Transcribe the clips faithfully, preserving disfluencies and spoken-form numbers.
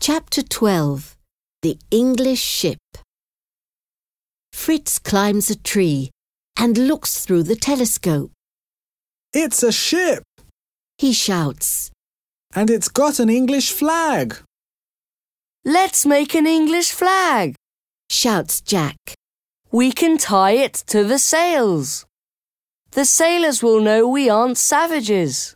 Chapter twelve. The English Ship. Fritz climbs a tree and looks through the telescope. It's a ship! He shouts. And it's got an English flag! Let's make an English flag! Shouts Jack. We can tie it to the sails. The sailors will know we aren't savages.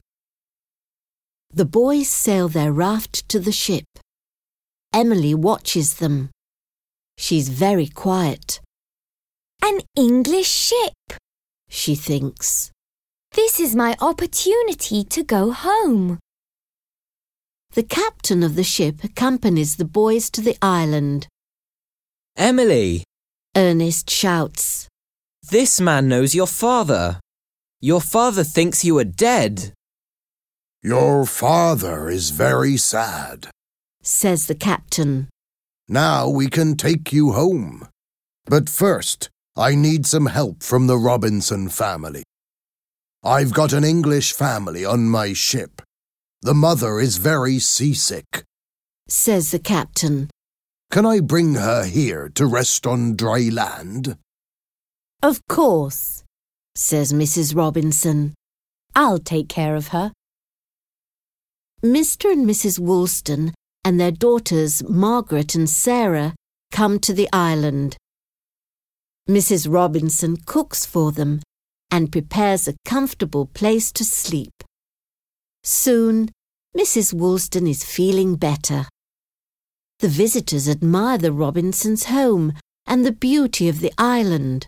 The boys sail their raft to the ship. Emily watches them. She's very quiet. An English ship, she thinks. This is my opportunity to go home. The captain of the ship accompanies the boys to the island. Emily! Ernest shouts. This man knows your father. Your father thinks you are dead. Your father is very sad, says the captain. Now we can take you home. But first, I need some help from the Robinson family. I've got an English family on my ship. The mother is very seasick, says the captain. Can I bring her here to rest on dry land? Of course, says Missus Robinson. I'll take care of her. Mister and Missus Woolston and their daughters Margaret and Sarah come to the island. Missus Robinson cooks for them and prepares a comfortable place to sleep. Soon, Missus Woolston is feeling better. The visitors admire the Robinsons' home and the beauty of the island.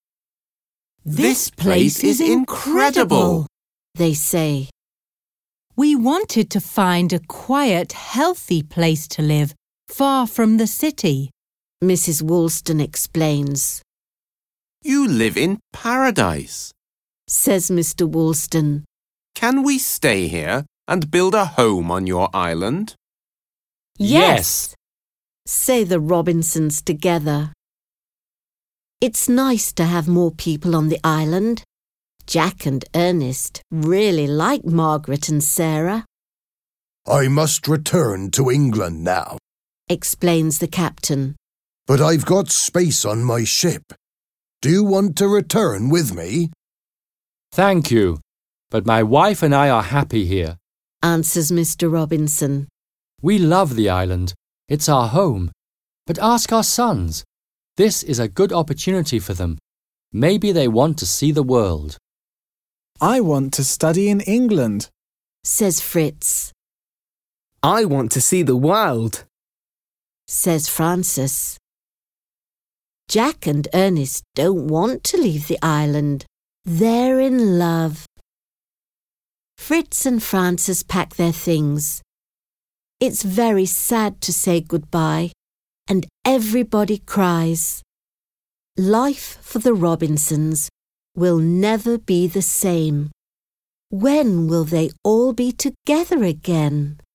This place is incredible, they say. We wanted to find a quiet, healthy place to live, far from the city, Missus Woolston explains. You live in paradise, says Mister Woolston. Can we stay here and build a home on your island? Yes, say the Robinsons together. It's nice to have more people on the island. Jack and Ernest really like Margaret and Sarah. I must return to England now, explains the captain. But I've got space on my ship. Do you want to return with me? Thank you, but my wife and I are happy here, answers Mister Robinson. We love the island. It's our home. But ask our sons. This is a good opportunity for them. Maybe they want to see the world. I want to study in England, says Fritz. I want to see the world, says Francis. Jack and Ernest don't want to leave the island. They're in love. Fritz and Francis pack their things. It's very sad to say goodbye, and everybody cries. Life for the Robinsons will never be the same. When will they all be together again?